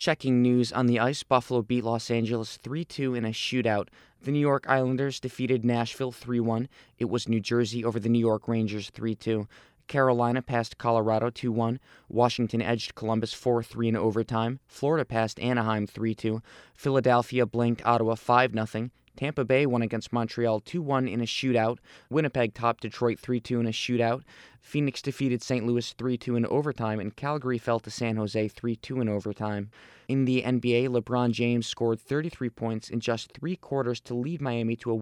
Checking news on the ice, Buffalo beat Los Angeles 3-2 in a shootout. The New York Islanders defeated Nashville 3-1. It was New Jersey over the New York Rangers 3-2. Carolina passed Colorado 2-1. Washington edged Columbus 4-3 in overtime. Florida passed Anaheim 3-2. Philadelphia blanked Ottawa 5-0. Tampa Bay won against Montreal 2-1 in a shootout. Winnipeg topped Detroit 3-2 in a shootout. Phoenix defeated St. Louis 3-2 in overtime, and Calgary fell to San Jose 3-2 in overtime. In the NBA, LeBron James scored 33 points in just 3 quarters to lead Miami to a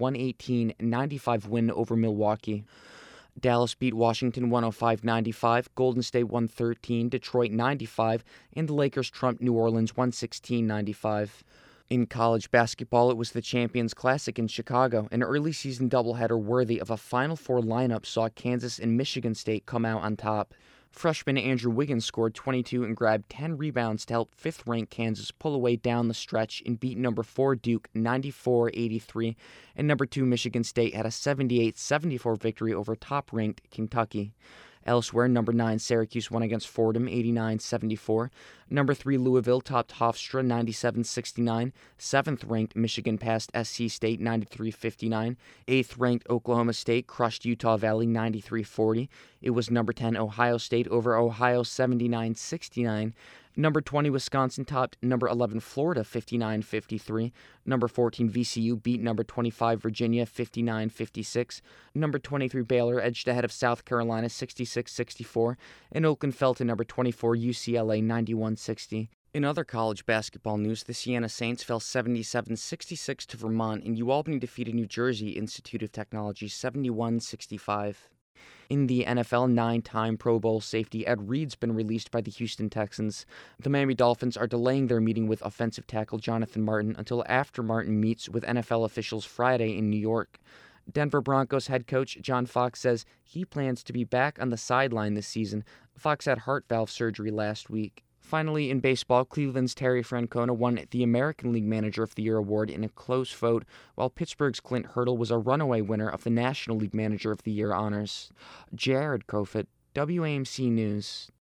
118-95 win over Milwaukee. Dallas beat Washington 105-95, Golden State 113, Detroit 95, and the Lakers trumped New Orleans 116-95. In college basketball, it was the Champions Classic in Chicago. An early season doubleheader worthy of a Final Four lineup saw Kansas and Michigan State come out on top. Freshman Andrew Wiggins scored 22 and grabbed 10 rebounds to help 5th-ranked Kansas pull away down the stretch and beat number 4 Duke 94-83, and number 2 Michigan State had a 78-74 victory over top-ranked Kentucky. Elsewhere, number 9 Syracuse won against Fordham 89-74. Number 3 Louisville topped Hofstra 97-69. 7th-ranked Michigan passed SC State 93-59. 8th-ranked Oklahoma State crushed Utah Valley 93-40. It was number 10 Ohio State over Ohio 79-69. Number 20 Wisconsin topped number 11 Florida 59-53. Number 14 VCU beat number 25 Virginia 59-56. Number 23 Baylor edged ahead of South Carolina 66-64. And Oakland fell to number 24 UCLA 91-60. In other college basketball news, the Siena Saints fell 77-66 to Vermont, and UAlbany defeated New Jersey Institute of Technology 71-65. In the NFL, 9-time Pro Bowl safety Ed Reed's been released by the Houston Texans. The Miami Dolphins are delaying their meeting with offensive tackle Jonathan Martin until after Martin meets with NFL officials Friday in New York. Denver Broncos head coach John Fox says he plans to be back on the sideline this season. Fox had heart valve surgery last week. Finally, in baseball, Cleveland's Terry Francona won the American League Manager of the Year award in a close vote, while Pittsburgh's Clint Hurdle was a runaway winner of the National League Manager of the Year honors. Jared Kofit, WAMC News.